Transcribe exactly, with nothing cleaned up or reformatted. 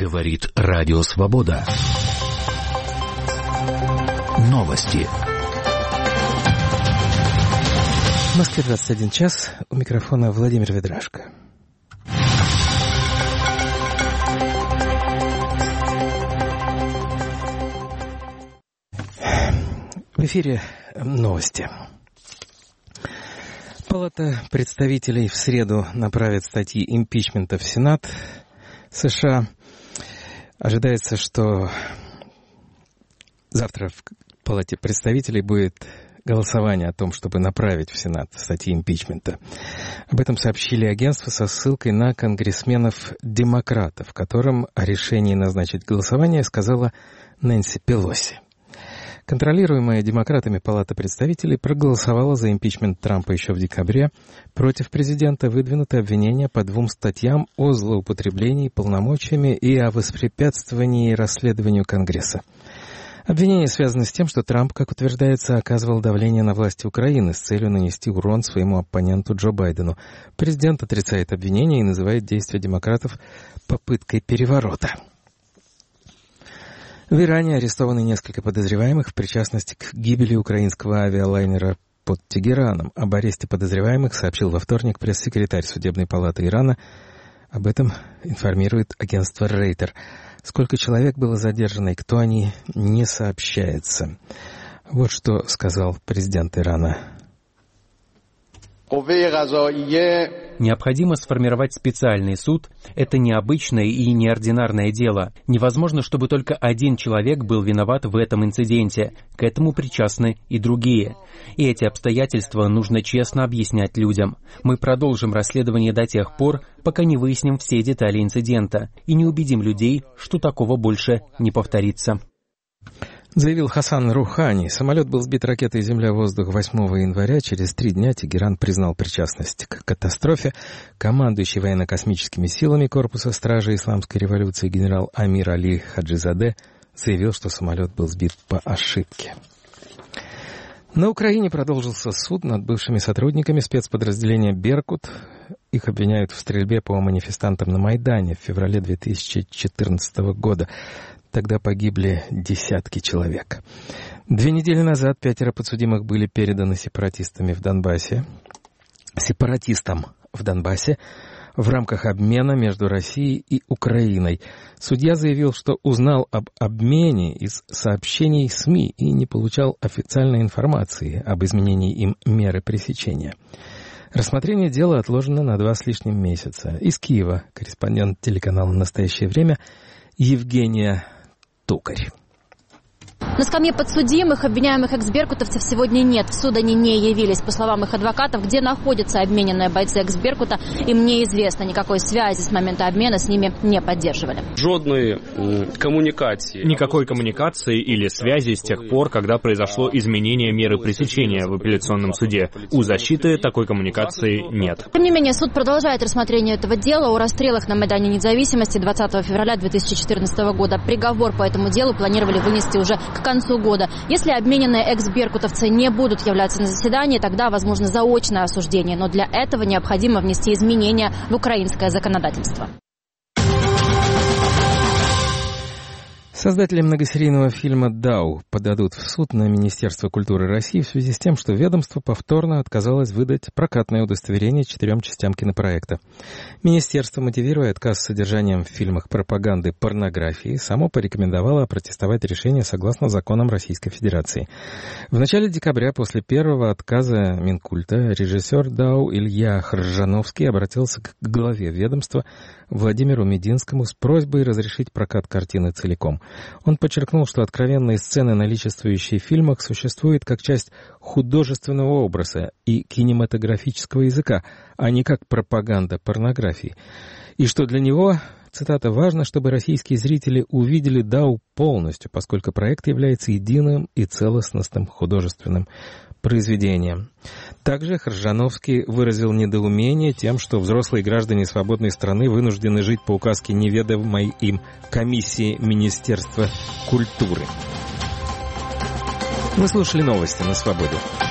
Говорит Радио Свобода. Новости. В Москве двадцать один час. У микрофона Владимир Ведрашко. В эфире новости. Палата представителей в среду направит статьи импичмента в Сенат США. Ожидается, что завтра в Палате представителей будет голосование о том, чтобы направить в Сенат статьи импичмента. Об этом сообщили агентства со ссылкой на конгрессменов-демократов, в котором о решении назначить голосование сказала Нэнси Пелоси. Контролируемая демократами Палата представителей проголосовала за импичмент Трампа еще в декабре. Против президента выдвинуты обвинения по двум статьям о злоупотреблении полномочиями и о воспрепятствовании расследованию Конгресса. Обвинения связаны с тем, что Трамп, как утверждается, оказывал давление на власти Украины с целью нанести урон своему оппоненту Джо Байдену. Президент отрицает обвинения и называет действия демократов попыткой переворота. В Иране арестованы несколько подозреваемых в причастности к гибели украинского авиалайнера под Тегераном. Об аресте подозреваемых сообщил во вторник пресс-секретарь Судебной палаты Ирана. Об этом информирует агентство Рейтер. Сколько человек было задержано и кто они, не сообщается. Вот что сказал президент Ирана. Необходимо сформировать специальный суд. Это необычное и неординарное дело. Невозможно, чтобы только один человек был виноват в этом инциденте. К этому причастны и другие. И эти обстоятельства нужно честно объяснять людям. Мы продолжим расследование до тех пор, пока не выясним все детали инцидента и не убедим людей, что такого больше не повторится. Заявил Хасан Рухани. Самолет был сбит ракетой «Земля-воздух» восьмого января. Через три дня Тегеран признал причастность к катастрофе. Командующий военно-космическими силами Корпуса стражи Исламской революции генерал Амир Али Хаджизаде заявил, что самолет был сбит по ошибке. На Украине продолжился суд над бывшими сотрудниками спецподразделения «Беркут». Их обвиняют в стрельбе по манифестантам на Майдане в феврале две тысячи четырнадцатого года. Тогда погибли десятки человек. Две недели назад пятеро подсудимых были переданы сепаратистами в Донбассе. Сепаратистам в Донбассе в рамках обмена между Россией и Украиной. Судья заявил, что узнал об обмене из сообщений СМИ и не получал официальной информации об изменении им меры пресечения. Рассмотрение дела отложено на два с лишним месяца. Из Киева корреспондент телеканала «Настоящее время» Евгения Токарь. На скамье подсудимых обвиняемых экс-беркутовцев сегодня нет. В суд они не явились. По словам их адвокатов, где находятся обмененные бойцы экс-беркута, им неизвестно. Никакой связи с момента обмена с ними не поддерживали. Жодной коммуникации. Никакой коммуникации или связи с тех пор, когда произошло изменение меры пресечения в апелляционном суде. У защиты такой коммуникации нет. Тем не менее, суд продолжает рассмотрение этого дела о расстрелах на Майдане Независимости двадцатого февраля две тысячи четырнадцатого года. Приговор по этому делу планировали вынести уже к концу года. Если обмененные экс-беркутовцы не будут являться на заседании, тогда возможно заочное осуждение. Но для этого необходимо внести изменения в украинское законодательство. Создатели многосерийного фильма «Дау» подадут в суд на Министерство культуры России в связи с тем, что ведомство повторно отказалось выдать прокатное удостоверение четырем частям кинопроекта. Министерство, мотивируя отказ содержанием в фильмах пропаганды порнографии, само порекомендовало опротестовать решение согласно законам Российской Федерации. В начале декабря, после первого отказа Минкульта, режиссер «Дау» Илья Хржановский обратился к главе ведомства Владимиру Мединскому с просьбой разрешить прокат картины целиком. Он подчеркнул, что откровенные сцены, наличествующие в фильмах, существуют как часть художественного образа и кинематографического языка, а не как пропаганда порнографии. И что для него, цитата, «важно, чтобы российские зрители увидели Дау полностью, поскольку проект является единым и целостным художественным произведением». Также Хржановский выразил недоумение тем, что взрослые граждане свободной страны вынуждены жить по указке неведомой им комиссии Министерства культуры. Вы слушали новости на «Свободе».